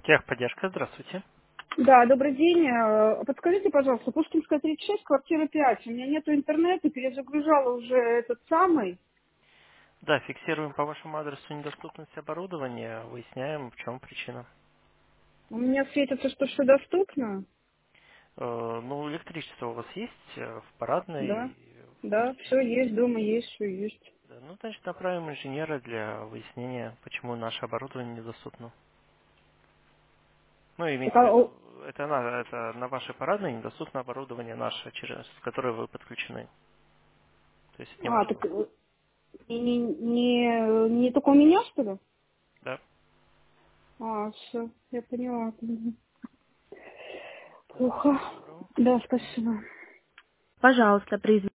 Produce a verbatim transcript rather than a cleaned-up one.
Техподдержка, здравствуйте. Да, добрый день. Э, Подскажите, пожалуйста, Пушкинская тридцать шесть, квартира пять. У меня нету интернета, перезагружала уже этот самый. Да, фиксируем по вашему адресу недоступность оборудования, выясняем, в чем причина. У меня светится, что все доступно. Э, Ну, электричество у вас есть э, в Да, парадной, в да, все гостиной? есть, дома есть, все есть. Да, ну, значит, направим инженера для выяснения, почему наше оборудование недоступно. Ну, Так, имеется в а, о, виду, это на, это на вашей парадной недоступно оборудование наше, через которое вы подключены. То есть это не а, ваше так оборудование. э, не, не, не, не только у меня, что ли? Да? А, все, я поняла. Мгм. Так, Плохо. всего доброго. Да, спасибо. Пожалуйста, произведите.